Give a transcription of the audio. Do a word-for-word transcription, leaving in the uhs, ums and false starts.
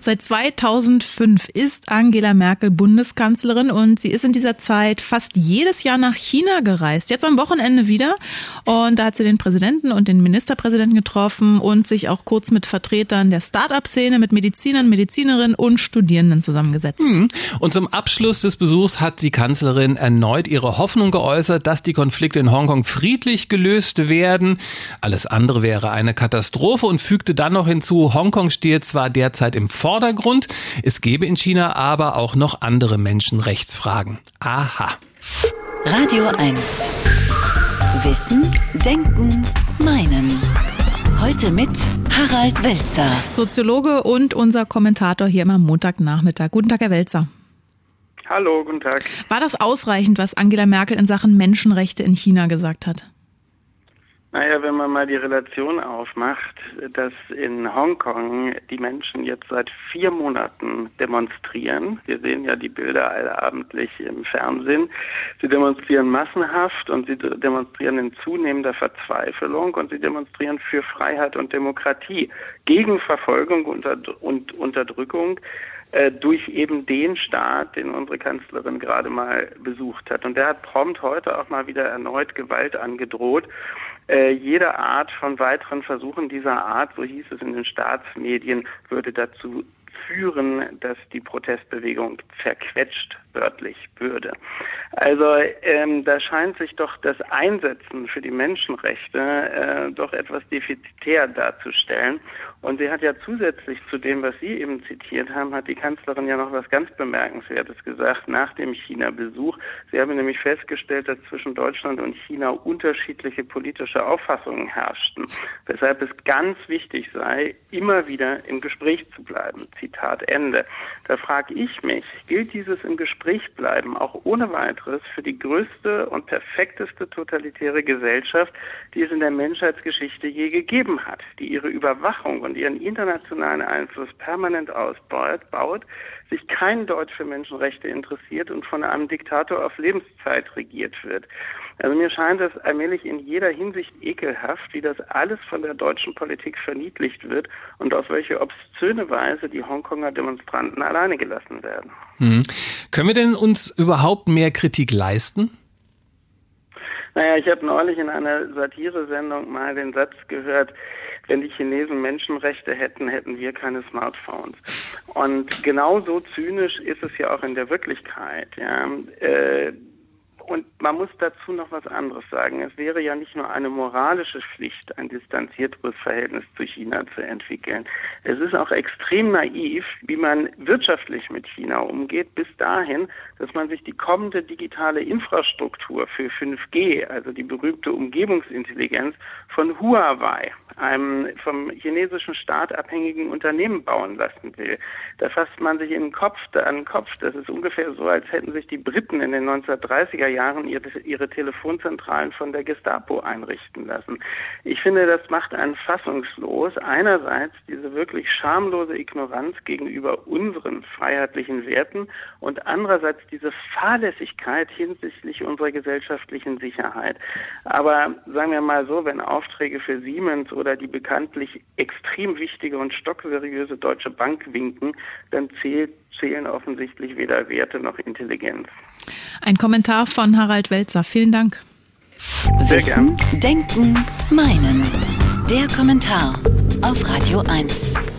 Seit zweitausendfünf ist Angela Merkel Bundeskanzlerin und sie ist in dieser Zeit fast jedes Jahr nach China gereist. Jetzt am Wochenende wieder. Und da hat sie den Präsidenten und den Ministerpräsidenten getroffen und sich auch kurz mit Vertretern der Start-up-Szene, mit Medizinern, Medizinerinnen und Studierenden zusammengesetzt. Mhm. Und zum Abschluss des Besuchs hat die Kanzlerin erneut ihre Hoffnung geäußert, dass die Konflikte in Hongkong friedlich gelöst werden. Alles andere wäre eine Katastrophe und fügte dann noch hinzu, Hongkong stehe zwar derzeit im Vordergrund, es gebe in China aber auch noch andere Menschenrechtsfragen. Aha. Radio eins. Wissen, Denken, Meinen. Heute mit Harald Welzer. Soziologe und unser Kommentator hier immer am Montagnachmittag. Guten Tag, Herr Welzer. Hallo, guten Tag. War das ausreichend, was Angela Merkel in Sachen Menschenrechte in China gesagt hat? Naja, wenn man mal die Relation aufmacht, dass in Hongkong die Menschen jetzt seit vier Monaten demonstrieren. Wir sehen ja die Bilder allabendlich im Fernsehen. Sie demonstrieren massenhaft und sie demonstrieren in zunehmender Verzweiflung und sie demonstrieren für Freiheit und Demokratie, gegen Verfolgung und Unterdrückung äh, durch eben den Staat, den unsere Kanzlerin gerade mal besucht hat. Und der hat prompt heute auch mal wieder erneut Gewalt angedroht. Äh, jede Art von weiteren Versuchen dieser Art, so hieß es in den Staatsmedien, würde dazu führen, dass die Protestbewegung zerquetscht wörtlich würde. Also ähm, da scheint sich doch das Einsetzen für die Menschenrechte äh, doch etwas defizitär darzustellen. Und sie hat ja zusätzlich zu dem, was Sie eben zitiert haben, hat die Kanzlerin ja noch was ganz Bemerkenswertes gesagt nach dem China-Besuch. Sie haben nämlich festgestellt, dass zwischen Deutschland und China unterschiedliche politische Auffassungen herrschten, weshalb es ganz wichtig sei, immer wieder im Gespräch zu bleiben. Zitat Ende. Da frage ich mich, gilt dieses im Gespräch bleiben auch ohne weiteres für die größte und perfekteste totalitäre Gesellschaft, die es in der Menschheitsgeschichte je gegeben hat, die ihre Überwachung und ihren internationalen Einfluss permanent ausbaut, baut, sich kein Deut für Menschenrechte interessiert und von einem Diktator auf Lebenszeit regiert wird. Also mir scheint es allmählich in jeder Hinsicht ekelhaft, wie das alles von der deutschen Politik verniedlicht wird und auf welche obszöne Weise die Hongkonger Demonstranten alleine gelassen werden. Hm. Können wir denn uns überhaupt mehr Kritik leisten? Naja, ich habe neulich in einer Satiresendung mal den Satz gehört, wenn die Chinesen Menschenrechte hätten, hätten wir keine Smartphones. Und genauso zynisch ist es ja auch in der Wirklichkeit. Ja. Äh, Und man muss dazu noch was anderes sagen. Es wäre ja nicht nur eine moralische Pflicht, ein distanzierteres Verhältnis zu China zu entwickeln. Es ist auch extrem naiv, wie man wirtschaftlich mit China umgeht, bis dahin, dass man sich die kommende digitale Infrastruktur für fünf G, also die berühmte Umgebungsintelligenz, von Huawei, einem vom chinesischen Staat abhängigen Unternehmen, bauen lassen will. Da fasst man sich in den Kopf, an den Kopf. Das ist ungefähr so, als hätten sich die Briten in den neunzehnhundertdreißiger Jahren ihre, ihre Telefonzentralen von der Gestapo einrichten lassen. Ich finde, das macht einen fassungslos. Einerseits diese wirklich schamlose Ignoranz gegenüber unseren freiheitlichen Werten und andererseits diese Fahrlässigkeit hinsichtlich unserer gesellschaftlichen Sicherheit. Aber sagen wir mal so, wenn Aufträge für Siemens oder die bekanntlich extrem wichtige und stockseriöse Deutsche Bank winken, dann zählt, zählen offensichtlich weder Werte noch Intelligenz. Ein Kommentar von Harald Welzer. Vielen Dank. Wissen, Denken, Meinen. Der Kommentar auf Radio eins.